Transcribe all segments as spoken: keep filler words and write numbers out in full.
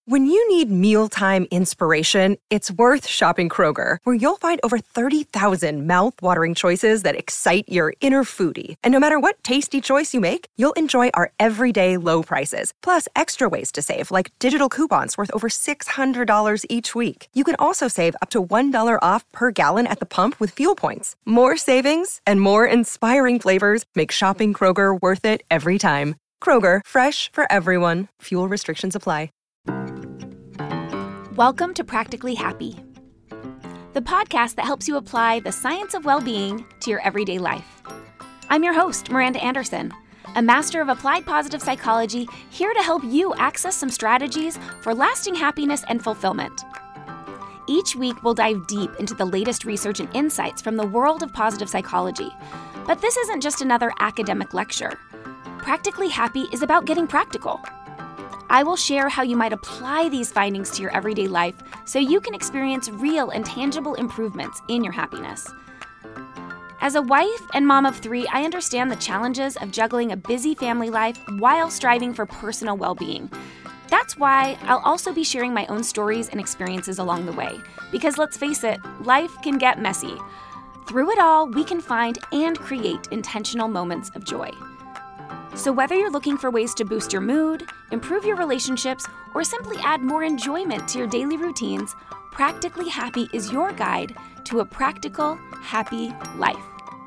When you need mealtime inspiration, it's worth shopping Kroger, where you'll find over thirty thousand mouth-watering choices that excite your inner foodie. And no matter what tasty choice you make, you'll enjoy our everyday low prices, plus extra ways to save, like digital coupons worth over six hundred dollars each week. You can also save up to one dollar off per gallon at the pump with fuel points. More savings and more inspiring flavors make shopping Kroger worth it every time. Kroger, fresh for everyone. Fuel restrictions apply. Welcome to Practically Happy, the podcast that helps you apply the science of well-being to your everyday life. I'm your host, Miranda Anderson, a master of applied positive psychology, here to help you access some strategies for lasting happiness and fulfillment. Each week, we'll dive deep into the latest research and insights from the world of positive psychology. But this isn't just another academic lecture. Practically Happy is about getting practical. I will share how you might apply these findings to your everyday life so you can experience real and tangible improvements in your happiness. As a wife and mom of three, I understand the challenges of juggling a busy family life while striving for personal well-being. That's why I'll also be sharing my own stories and experiences along the way, because let's face it, life can get messy. Through it all, we can find and create intentional moments of joy. So whether you're looking for ways to boost your mood, improve your relationships, or simply add more enjoyment to your daily routines, Practically Happy is your guide to a practical, happy life.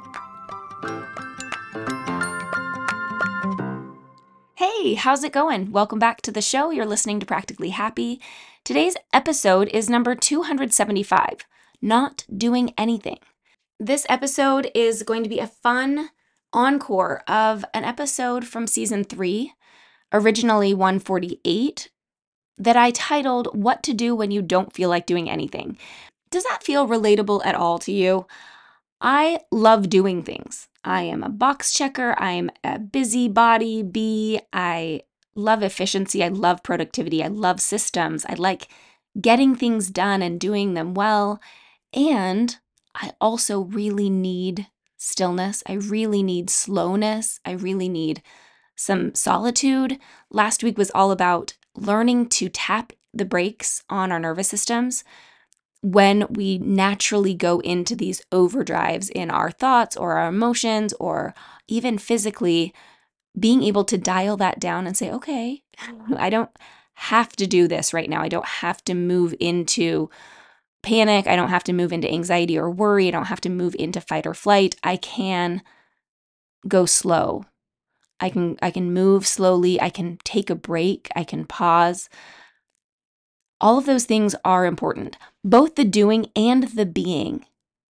Hey, how's it going? Welcome back to the show. You're listening to Practically Happy. Today's episode is number two hundred seventy-five, Not Doing Anything. This episode is going to be a fun encore of an episode from season three, originally one forty-eight, that I titled What to Do When You Don't Feel Like Doing Anything. Does that feel relatable at all to you? I love doing things. I am a box checker. I'm a busybody bee. I love efficiency. I love productivity. I love systems. I like getting things done and doing them well. And I also really need stillness. I really need slowness. I really need some solitude. Last week was all about learning to tap the brakes on our nervous systems when we naturally go into these overdrives in our thoughts or our emotions, or even physically being able to dial that down and say, okay, I don't have to do this right now. I don't have to move into panic. I don't have to move into anxiety or worry. I don't have to move into fight or flight. I can go slow. I can I can move slowly. I can take a break. I can pause. All of those things are important, both the doing and the being.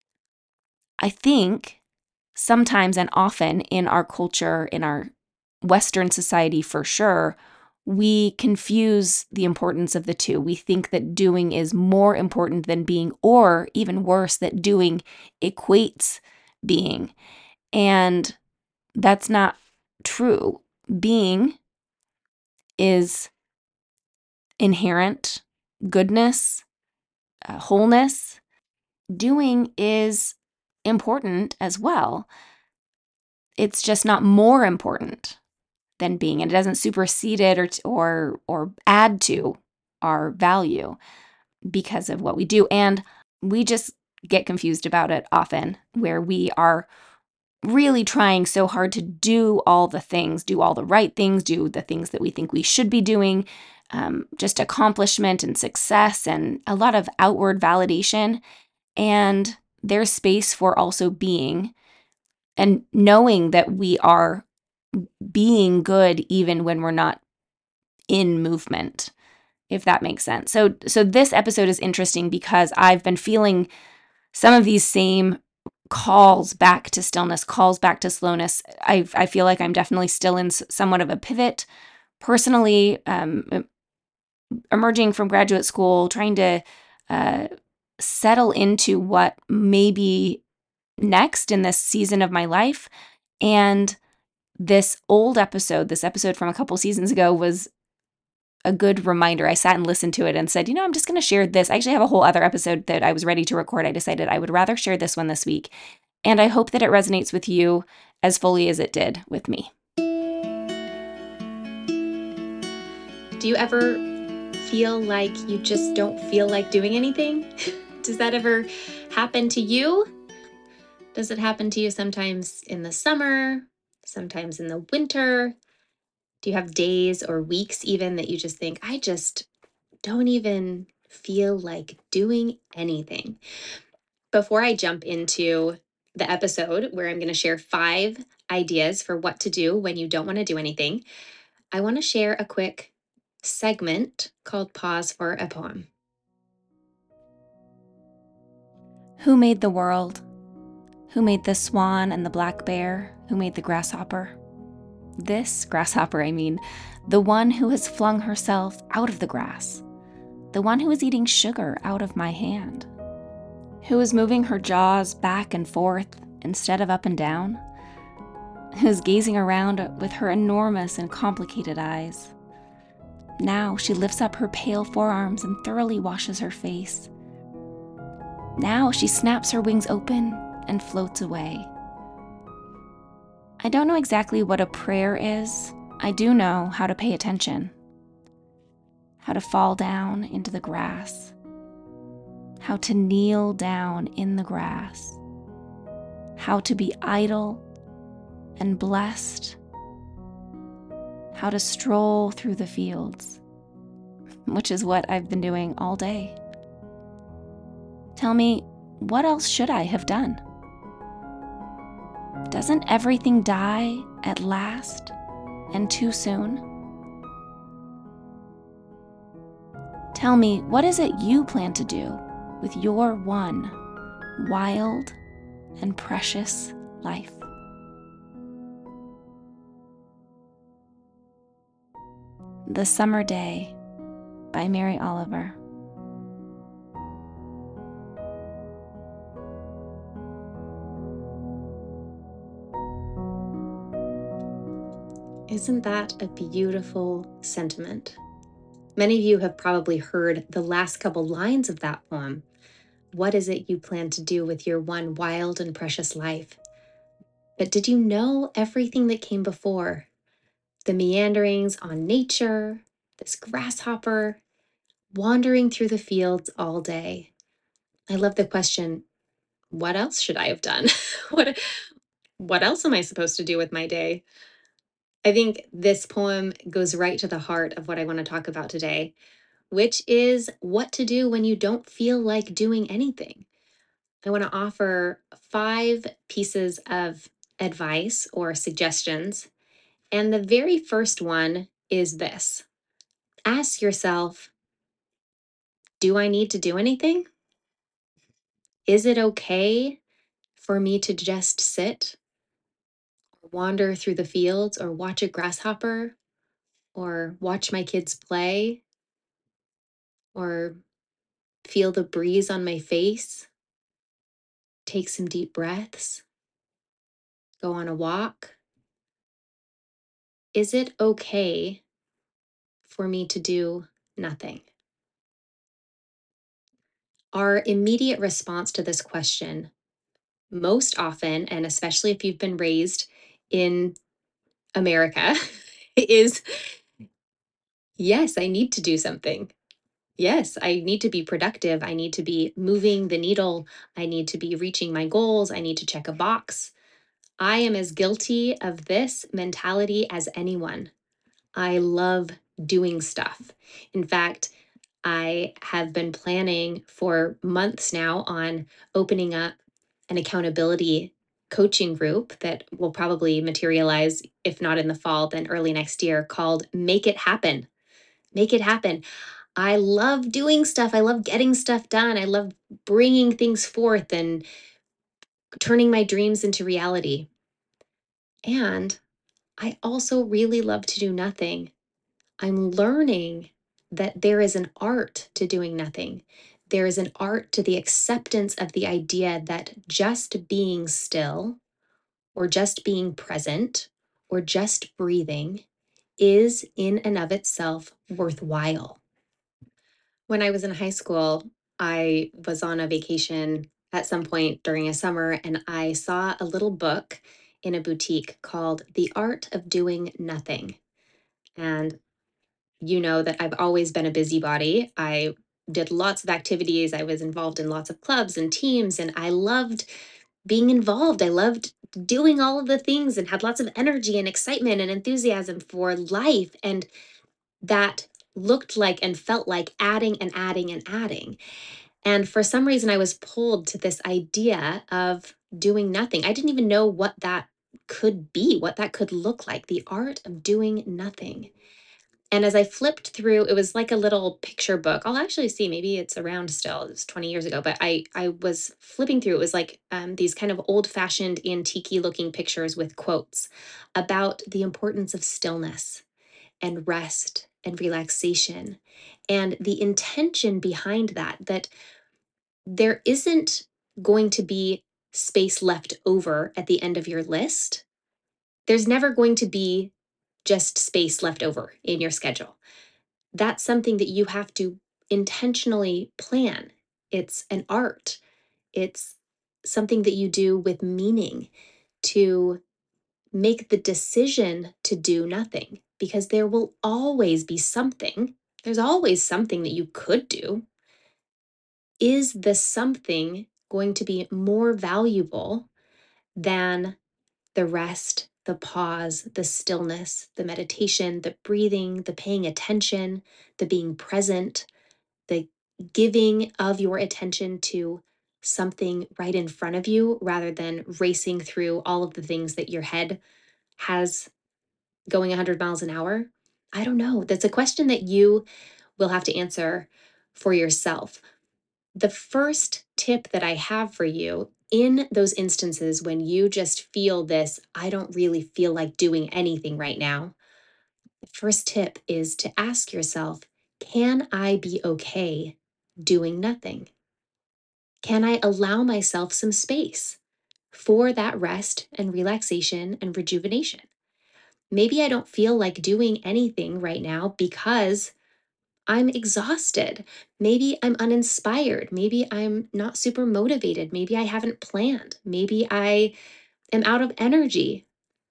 I think sometimes and often in our culture, in our Western society for sure, we confuse the importance of the two. We think that doing is more important than being, or even worse, that doing equates being. And that's not true. Being is inherent goodness, uh, wholeness. Doing is important as well. It's just not more important than being, and it doesn't supersede it or or or add to our value because of what we do. And we just get confused about it often, where we are really trying so hard to do all the things, do all the right things, do the things that we think we should be doing, um, just accomplishment and success and a lot of outward validation. And there's space for also being and knowing that we are being good even when we're not in movement, if that makes sense. So so this episode is interesting because I've been feeling some of these same calls back to stillness, calls back to slowness. I I feel like I'm definitely still in somewhat of a pivot personally, um, emerging from graduate school, trying to uh, settle into what may be next in this season of my life. And this old episode, this episode from a couple seasons ago, was a good reminder. I sat and listened to it and said, you know, I'm just going to share this. I actually have a whole other episode that I was ready to record. I decided I would rather share this one this week. And I hope that it resonates with you as fully as it did with me. Do you ever feel like you just don't feel like doing anything? Does that ever happen to you? Does it happen to you sometimes in the summer, sometimes in the winter? Do you have days or weeks even that you just think, I just don't even feel like doing anything? Before I jump into the episode where I'm going to share five ideas for what to do when you don't want to do anything, I want to share a quick segment called Pause for a Poem. Who made the world? Who made the swan and the black bear? Who made the grasshopper? This grasshopper, I mean, the one who has flung herself out of the grass, the one who is eating sugar out of my hand, who is moving her jaws back and forth instead of up and down, who is gazing around with her enormous and complicated eyes. Now she lifts up her pale forearms and thoroughly washes her face. Now she snaps her wings open and floats away. I don't know exactly what a prayer is. I do know how to pay attention, how to fall down into the grass, how to kneel down in the grass, how to be idle and blessed, how to stroll through the fields, which is what I've been doing all day. Tell me, what else should I have done? Doesn't everything die at last and too soon? Tell me, what is it you plan to do with your one wild and precious life? The Summer Day by Mary Oliver. Isn't that a beautiful sentiment? Many of you have probably heard the last couple lines of that poem. What is it you plan to do with your one wild and precious life? But did you know everything that came before? The meanderings on nature, this grasshopper, wandering through the fields all day. I love the question, what else should I have done? what, what else am I supposed to do with my day? I think this poem goes right to the heart of what I want to talk about today, which is what to do when you don't feel like doing anything. I want to offer five pieces of advice or suggestions. And the very first one is this. Ask yourself, do I need to do anything? Is it okay for me to just sit, wander through the fields, or watch a grasshopper, or watch my kids play, or feel the breeze on my face, take some deep breaths, go on a walk? Is it okay for me to do nothing? Our immediate response to this question, most often, and especially if you've been raised in America, is yes, I need to do something. Yes, I need to be productive. I need to be moving the needle. I need to be reaching my goals. I need to check a box. I am as guilty of this mentality as anyone. I love doing stuff. In fact, I have been planning for months now on opening up an accountability coaching group that will probably materialize, if not in the fall, then early next year, called Make It Happen. Make It Happen. I love doing stuff. I love getting stuff done. I love bringing things forth and turning my dreams into reality. And I also really love to do nothing. I'm learning that there is an art to doing nothing. There is an art to the acceptance of the idea that just being still, or just being present, or just breathing is in and of itself worthwhile. When I was in high school, I was on a vacation at some point during a summer, and I saw a little book in a boutique called The Art of Doing Nothing. And you know that I've always been a busybody. I did lots of activities. I was involved in lots of clubs and teams, and I loved being involved. I loved doing all of the things and had lots of energy and excitement and enthusiasm for life. And that looked like and felt like adding and adding and adding. And for some reason, I was pulled to this idea of doing nothing. I didn't even know what that could be, what that could look like, the art of doing nothing. And as I flipped through, it was like a little picture book. I'll actually see, maybe it's around still. It was twenty years ago, but I I was flipping through. It was like um, these kind of old-fashioned antique looking pictures with quotes about the importance of stillness and rest and relaxation and the intention behind that, that there isn't going to be space left over at the end of your list. There's never going to be just space left over in your schedule. That's something that you have to intentionally plan. It's an art. It's something that you do with meaning to make the decision to do nothing, because there will always be something. There's always something that you could do. Is the something going to be more valuable than the rest, the pause, the stillness, the meditation, the breathing, the paying attention, the being present, the giving of your attention to something right in front of you rather than racing through all of the things that your head has going one hundred miles an hour? I don't know. That's a question that you will have to answer for yourself. The first tip that I have for you in those instances when you just feel this, I don't really feel like doing anything right now, the first tip is to ask yourself, can I be okay doing nothing? Can I allow myself some space for that rest and relaxation and rejuvenation? Maybe I don't feel like doing anything right now because I'm exhausted. Maybe I'm uninspired. Maybe I'm not super motivated. Maybe I haven't planned. Maybe I am out of energy.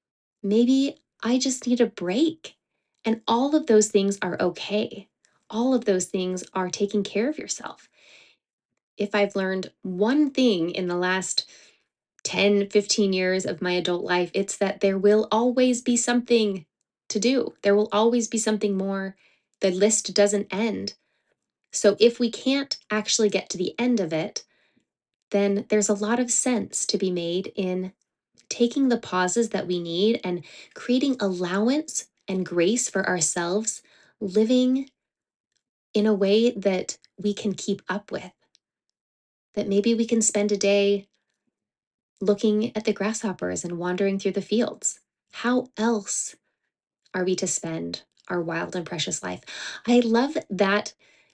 Maybe I just need a break. And all of those things are okay. All of those things are taking care of yourself. If I've learned one thing in the last ten, fifteen years of my adult life, it's that there will always be something to do. There will always be something more. The list doesn't end. So if we can't actually get to the end of it, then there's a lot of sense to be made in taking the pauses that we need and creating allowance and grace for ourselves, living in a way that we can keep up with. That maybe we can spend a day looking at the grasshoppers and wandering through the fields. How else are we to spend our wild and precious life? I love that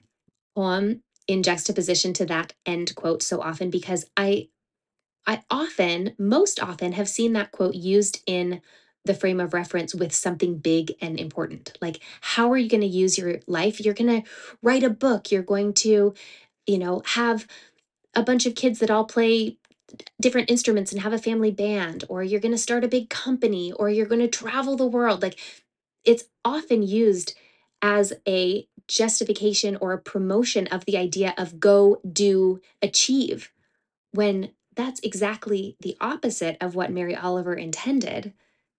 poem in juxtaposition to that end quote so often because I I often, most often, have seen that quote used in the frame of reference with something big and important. Like, how are you going to use your life? You're going to write a book. You're going to, you know, have a bunch of kids that all play different instruments and have a family band, or you're going to start a big company, or you're going to travel the world. Like, it's often used as a justification or a promotion of the idea of go, do, achieve, when that's exactly the opposite of what Mary Oliver intended.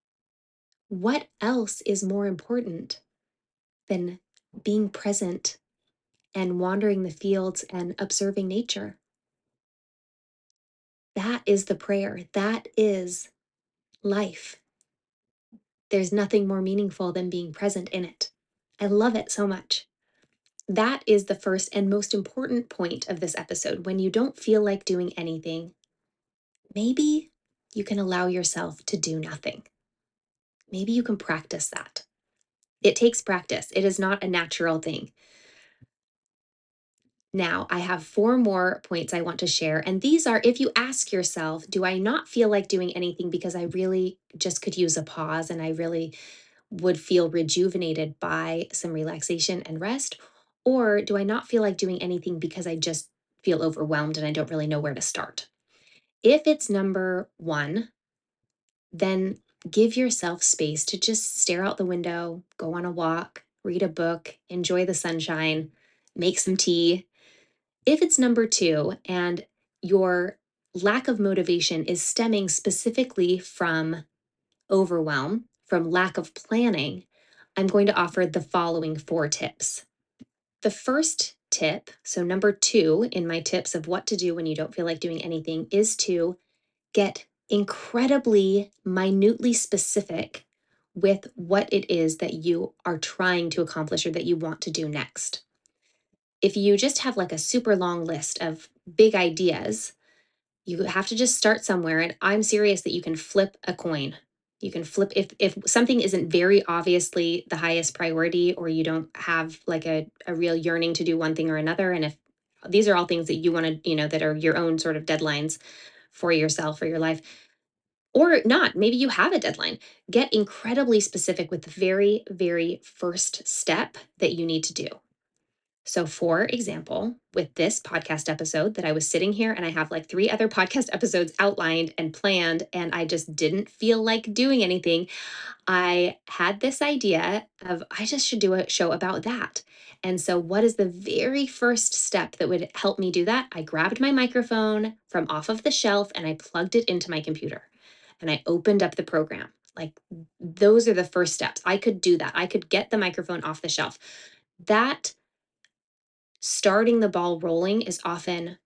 What else is more important than being present and wandering the fields and observing nature? That is the prayer. That is life. There's nothing more meaningful than being present in it. I love it so much. That is the first and most important point of this episode. When you don't feel like doing anything, maybe you can allow yourself to do nothing. Maybe you can practice that. It takes practice. It is not a natural thing. Now, I have four more points I want to share. And these are if you ask yourself, do I not feel like doing anything because I really just could use a pause and I really would feel rejuvenated by some relaxation and rest? Or do I not feel like doing anything because I just feel overwhelmed and I don't really know where to start? If it's number one, then give yourself space to just stare out the window, go on a walk, read a book, enjoy the sunshine, make some tea. If it's number two and your lack of motivation is stemming specifically from overwhelm, from lack of planning, I'm going to offer the following four tips. The first tip, so number two in my tips of what to do when you don't feel like doing anything, is to get incredibly minutely specific with what it is that you are trying to accomplish or that you want to do next. If you just have like a super long list of big ideas, you have to just start somewhere. And I'm serious that you can flip a coin. You can flip if if something isn't very obviously the highest priority, or you don't have like a, a real yearning to do one thing or another. And if these are all things that you want to, you know, that are your own sort of deadlines for yourself or your life, or not, maybe you have a deadline. Get incredibly specific with the very, very first step that you need to do. So, for example, with this podcast episode, that I was sitting here and I have like three other podcast episodes outlined and planned, and I just didn't feel like doing anything. I had this idea of I just should do a show about that. And so, what is the very first step that would help me do that? I grabbed my microphone from off of the shelf and I plugged it into my computer and I opened up the program. Like, those are the first steps. I could do that. I could get the microphone off the shelf. That starting the ball rolling is often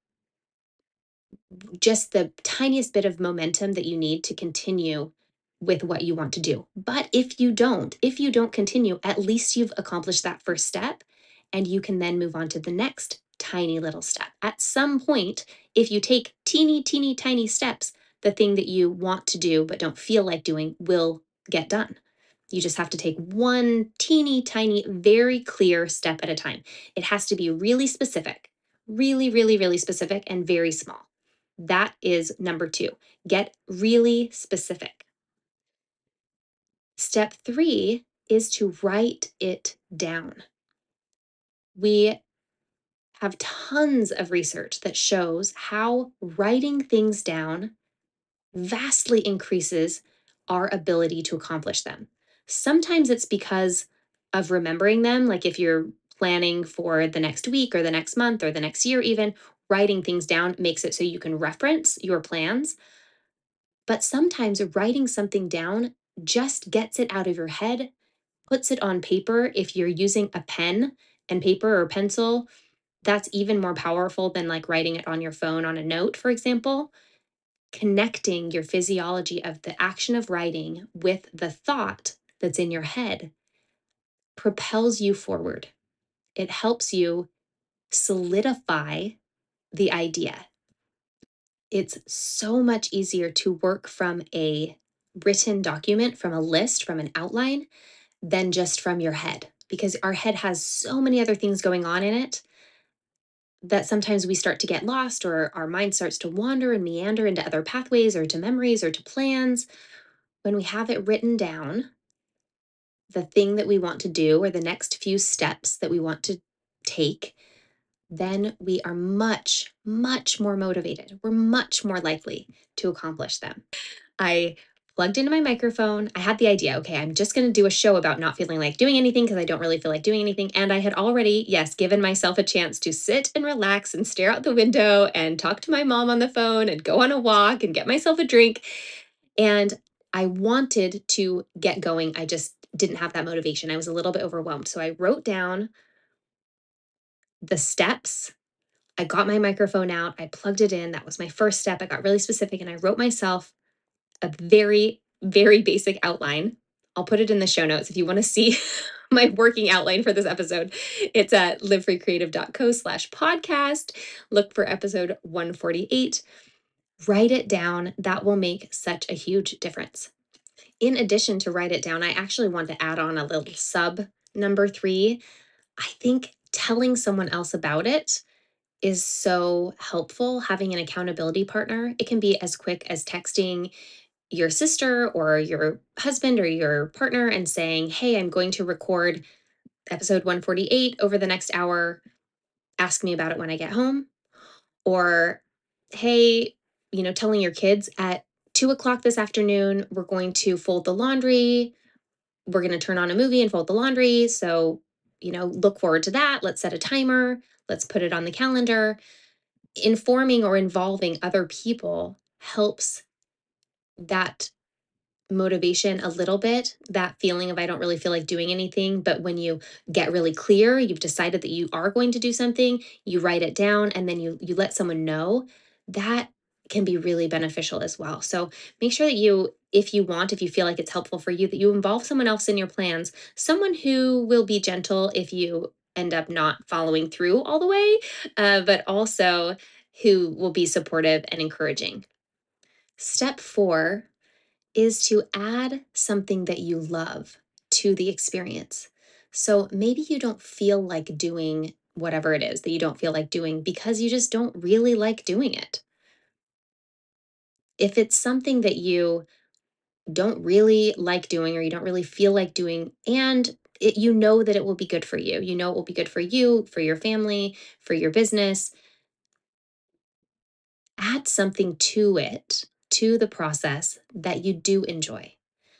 just the tiniest bit of momentum that you need to continue with what you want to do. But if you don't, if you don't continue, at least you've accomplished that first step and you can then move on to the next tiny little step. At some point, if you take teeny, teeny, tiny steps, the thing that you want to do but don't feel like doing will get done. You just have to take one teeny, tiny, very clear step at a time. It has to be really specific, really, really, really specific and very small. That is number two. Get really specific. Step three is to write it down. We have tons of research that shows how writing things down vastly increases our ability to accomplish them. Sometimes it's because of remembering them, like if you're planning for the next week or the next month or the next year, even writing things down makes it so you can reference your plans. But sometimes writing something down just gets it out of your head, puts it on paper. If you're using a pen and paper or pencil, that's even more powerful than like writing it on your phone on a note, for example. Connecting your physiology of the action of writing with the thought that's in your head propels you forward. It helps you solidify the idea. It's so much easier to work from a written document, from a list, from an outline, than just from your head, because our head has so many other things going on in it that sometimes we start to get lost, or our mind starts to wander and meander into other pathways or to memories or to plans. When we have it written down, the thing that we want to do or the next few steps that we want to take, then we are much, much more motivated. We're much more likely to accomplish them. I plugged into my microphone. I had the idea, okay, I'm just going to do a show about not feeling like doing anything because I don't really feel like doing anything. And I had already, yes, given myself a chance to sit and relax and stare out the window and talk to my mom on the phone and go on a walk and get myself a drink. And I wanted to get going. I just didn't have that motivation. I was a little bit overwhelmed. So I wrote down the steps. I got my microphone out. I plugged it in. That was my first step. I got really specific and I wrote myself a very, very basic outline. I'll put it in the show notes if you want to see my working outline for this episode. It's at livefreecreative.co slash podcast. Look for episode one forty-eight. Write it down. That will make such a huge difference. In addition to write it down, I actually want to add on a little sub number three. I think telling someone else about it is so helpful. Having an accountability partner. It can be as quick as texting your sister or your husband or your partner and saying, hey, I'm going to record episode one forty-eight over the next hour. Ask me about it when I get home. Or, hey, you know, telling your kids at two o'clock this afternoon, we're going to fold the laundry. We're going to turn on a movie and fold the laundry. So you know, look forward to that. Let's set a timer. Let's put it on the calendar. Informing or involving other people helps that motivation a little bit, that feeling of I don't really feel like doing anything. But when you get really clear, you've decided that you are going to do something, you write it down, and then you you let someone know, that can be really beneficial as well. So make sure that you, if you want, if you feel like it's helpful for you, that you involve someone else in your plans, someone who will be gentle if you end up not following through all the way, uh, but also who will be supportive and encouraging. Step four is to add something that you love to the experience. So maybe you don't feel like doing whatever it is that you don't feel like doing because you just don't really like doing it. If it's something that you don't really like doing or you don't really feel like doing, and it, you know that it will be good for you, you know it will be good for you, for your family, for your business, add something to it, to the process that you do enjoy.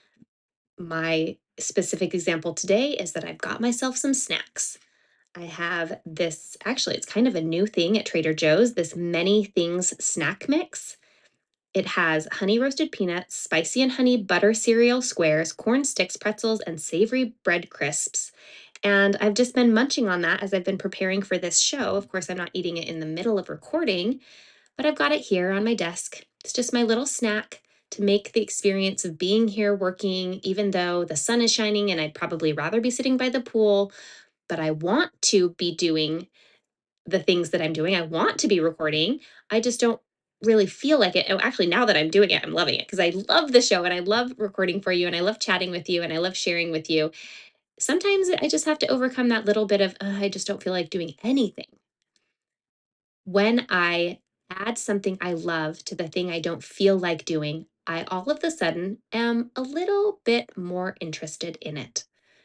My specific example today is that I've got myself some snacks. I have this, actually, it's kind of a new thing at Trader Joe's, this many things snack mix. It has honey roasted peanuts, spicy and honey butter cereal squares, corn sticks, pretzels, and savory bread crisps. And I've just been munching on that as I've been preparing for this show. Of course, I'm not eating it in the middle of recording, but I've got it here on my desk. It's just my little snack to make the experience of being here working, even though the sun is shining and I'd probably rather be sitting by the pool, but I want to be doing the things that I'm doing. I want to be recording. I just don't really feel like it. Oh, actually, now that I'm doing it, I'm loving it because I love the show and I love recording for you and I love chatting with you and I love sharing with you. Sometimes I just have to overcome that little bit of, "Ugh, I just don't feel like doing anything." When I add something I love to the thing I don't feel like doing, I all of a sudden am a little bit more interested in it.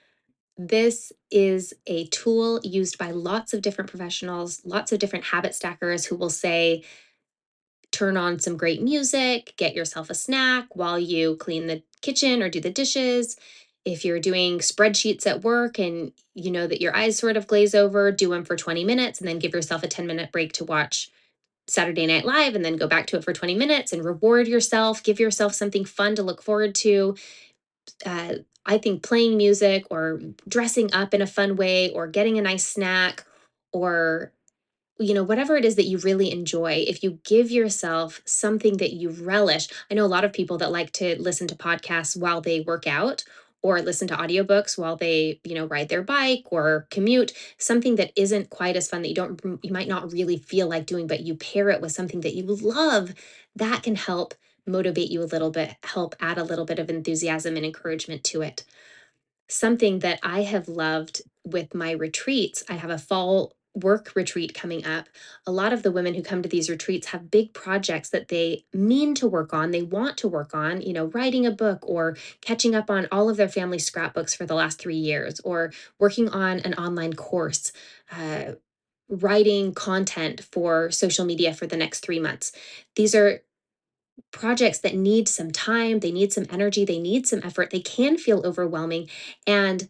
This is a tool used by lots of different professionals, lots of different habit stackers who will say, turn on some great music, get yourself a snack while you clean the kitchen or do the dishes. If you're doing spreadsheets at work and you know that your eyes sort of glaze over, do them for twenty minutes and then give yourself a ten minute break to watch Saturday Night Live and then go back to it for twenty minutes and reward yourself, give yourself something fun to look forward to. Uh, I think playing music or dressing up in a fun way or getting a nice snack or you know, whatever it is that you really enjoy, if you give yourself something that you relish. I know a lot of people that like to listen to podcasts while they work out or listen to audiobooks while they, you know, ride their bike or commute, something that isn't quite as fun that you don't you might not really feel like doing, but you pair it with something that you love, that can help motivate you a little bit, help add a little bit of enthusiasm and encouragement to it. Something that I have loved with my retreats, I have a fall work retreat coming up. A lot of the women who come to these retreats have big projects that they mean to work on, they want to work on, you know, writing a book or catching up on all of their family scrapbooks for the last three years, or working on an online course, uh, writing content for social media for the next three months. These are projects that need some time, they need some energy, they need some effort, they can feel overwhelming. And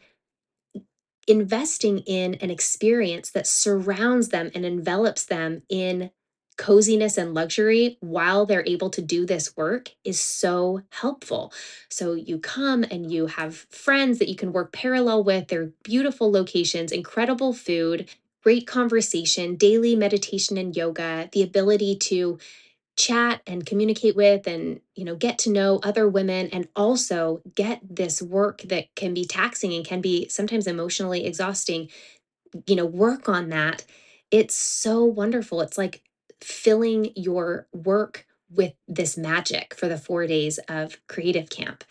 investing in an experience that surrounds them and envelops them in coziness and luxury while they're able to do this work is so helpful. So you come and you have friends that you can work parallel with. They're beautiful locations, incredible food, great conversation, daily meditation and yoga, the ability to chat and communicate with and you know get to know other women and also get this work that can be taxing and can be sometimes emotionally exhausting, you know work on that. It's so wonderful. It's like filling your work with this magic for the four days of creative camp.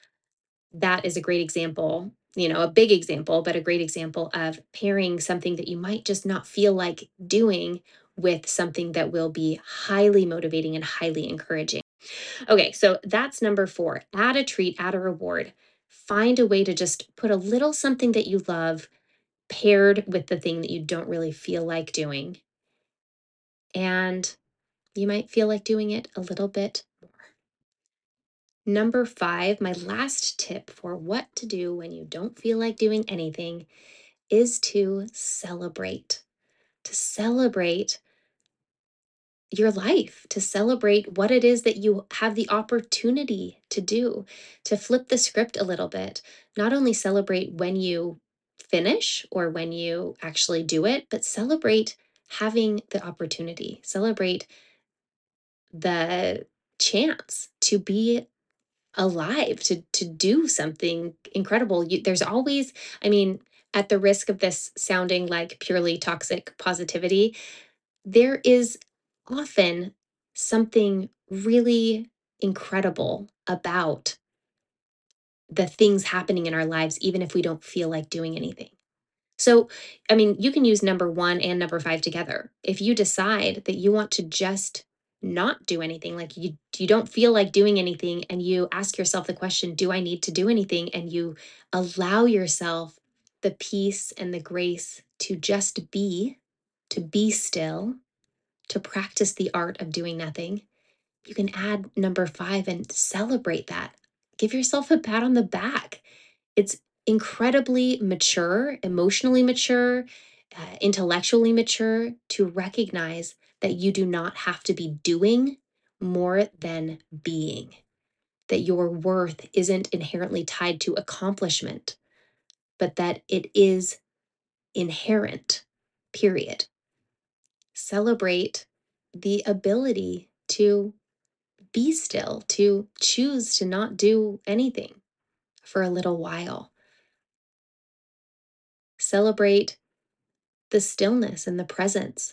That is a great example, you know a big example, but a great example of pairing something that you might just not feel like doing with something that will be highly motivating and highly encouraging. Okay, so that's number four. Add a treat, add a reward. Find a way to just put a little something that you love paired with the thing that you don't really feel like doing. And you might feel like doing it a little bit more. Number five, my last tip for what to do when you don't feel like doing anything is to celebrate, to celebrate your life, to celebrate what it is that you have the opportunity to do, to flip the script a little bit. Not only celebrate when you finish or when you actually do it, but celebrate having the opportunity, celebrate the chance to be alive, to to do something incredible. You, there's always, I mean, at the risk of this sounding like purely toxic positivity, there is often something really incredible about the things happening in our lives, even if we don't feel like doing anything. So, I mean, you can use number one and number five together. If you decide that you want to just not do anything, like you, you don't feel like doing anything, and you ask yourself the question, do I need to do anything? And you allow yourself the peace and the grace to just be, to be still, to practice the art of doing nothing, you can add number five and celebrate that. Give yourself a pat on the back. It's incredibly mature, emotionally mature, uh, intellectually mature to recognize that you do not have to be doing more than being, that your worth isn't inherently tied to accomplishment, but that it is inherent, period. Celebrate the ability to be still, to choose to not do anything for a little while. Celebrate the stillness and the presence.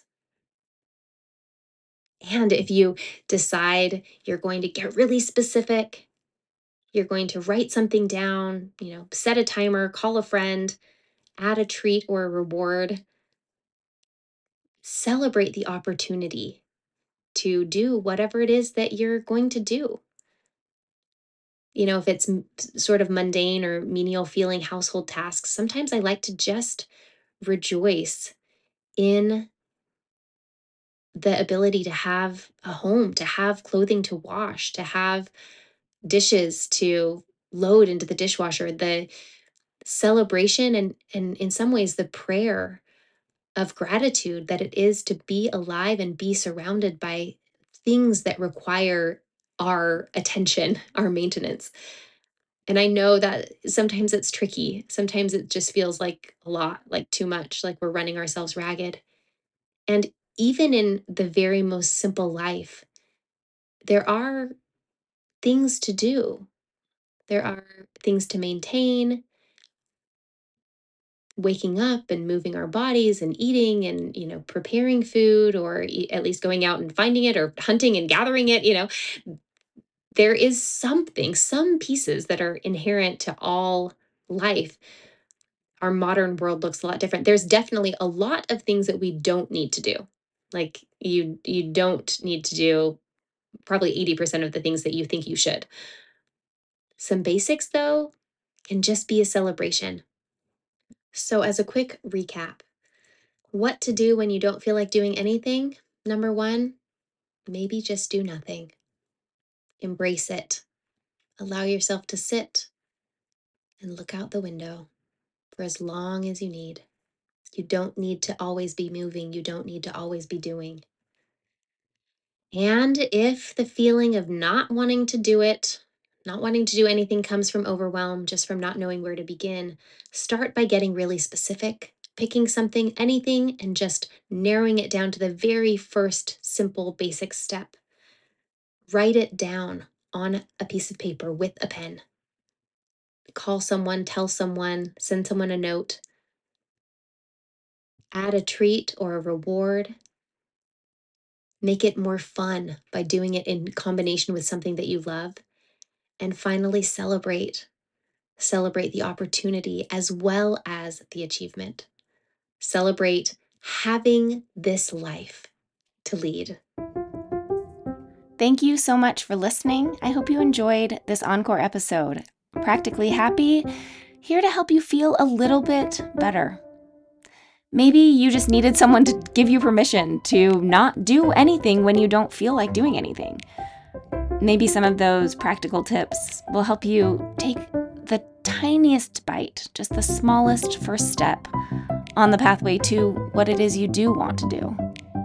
And if you decide you're going to get really specific, you're going to write something down, you know, set a timer, call a friend, add a treat or a reward, celebrate the opportunity to do whatever it is that you're going to do. You know, if it's m- sort of mundane or menial feeling household tasks, sometimes I like to just rejoice in the ability to have a home, to have clothing to wash, to have dishes to load into the dishwasher, the celebration and, and in some ways, the prayer of gratitude that it is to be alive and be surrounded by things that require our attention, our maintenance. And I know that sometimes it's tricky. Sometimes it just feels like a lot, like too much, like we're running ourselves ragged. And even in the very most simple life, there are things to do. There are things to maintain, waking up and moving our bodies and eating and, you know, preparing food or e- at least going out and finding it or hunting and gathering it, you know. There is something, some pieces that are inherent to all life. Our modern world looks a lot different. There's definitely a lot of things that we don't need to do. Like you you don't need to do probably eighty percent of the things that you think you should. Some basics though can just be a celebration. So as a quick recap, what to do when you don't feel like doing anything? Number one, maybe just do nothing. Embrace it. Allow yourself to sit and look out the window for as long as you need. You don't need to always be moving. You don't need to always be doing. And if the feeling of not wanting to do it, not wanting to do anything comes from overwhelm, just from not knowing where to begin, start by getting really specific, picking something, anything, and just narrowing it down to the very first simple, basic step. Write it down on a piece of paper with a pen. Call someone, tell someone, send someone a note. Add a treat or a reward. Make it more fun by doing it in combination with something that you love. And finally, celebrate. Celebrate the opportunity as well as the achievement. Celebrate having this life to lead. Thank you so much for listening. I hope you enjoyed this encore episode. Practically Happy, here to help you feel a little bit better. Maybe you just needed someone to give you permission to not do anything when you don't feel like doing anything. Maybe some of those practical tips will help you take the tiniest bite, just the smallest first step on the pathway to what it is you do want to do.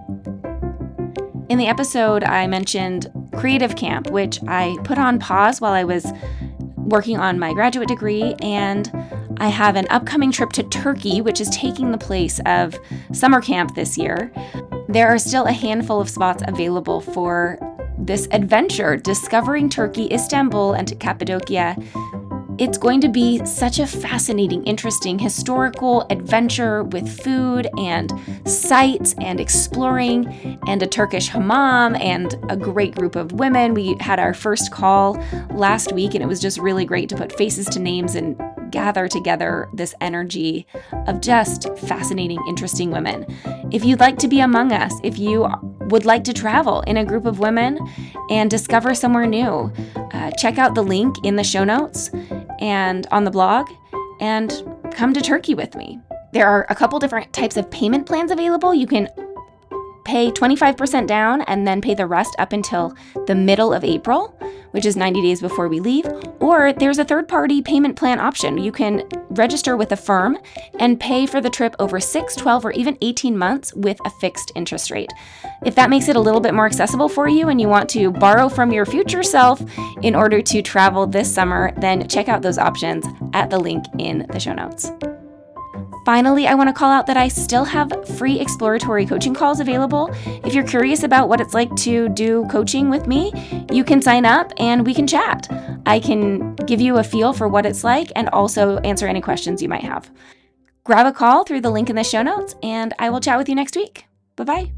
In the episode, I mentioned Creative Camp, which I put on pause while I was working on my graduate degree, and I have an upcoming trip to Turkey, which is taking the place of summer camp this year. There are still a handful of spots available for this adventure, discovering Turkey, Istanbul, and Cappadocia. It's going to be such a fascinating, interesting, historical adventure with food and sights and exploring and a Turkish hammam and a great group of women. We had our first call last week, and it was just really great to put faces to names and gather together this energy of just fascinating, interesting women. If you'd like to be among us, if you would like to travel in a group of women and discover somewhere new, uh, check out the link in the show notes and on the blog, and come to Turkey with me. There are a couple different types of payment plans available. You can pay twenty-five percent down and then pay the rest up until the middle of April, which is ninety days before we leave. Or there's a third-party payment plan option. You can register with a firm and pay for the trip over six, twelve, or even eighteen months with a fixed interest rate. If that makes it a little bit more accessible for you and you want to borrow from your future self in order to travel this summer, then check out those options at the link in the show notes. Finally, I want to call out that I still have free exploratory coaching calls available. If you're curious about what it's like to do coaching with me, you can sign up and we can chat. I can give you a feel for what it's like and also answer any questions you might have. Grab a call through the link in the show notes, and I will chat with you next week. Bye-bye.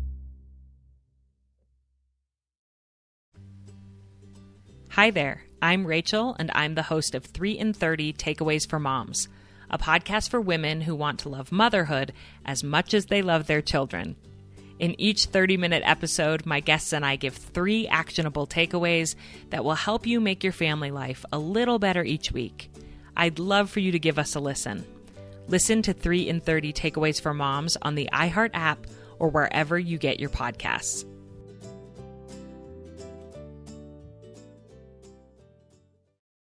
Hi there, I'm Rachel, and I'm the host of three in thirty Takeaways for Moms, a podcast for women who want to love motherhood as much as they love their children. In each thirty-minute episode, my guests and I give three actionable takeaways that will help you make your family life a little better each week. I'd love for you to give us a listen. Listen to three in thirty Takeaways for Moms on the iHeart app or wherever you get your podcasts.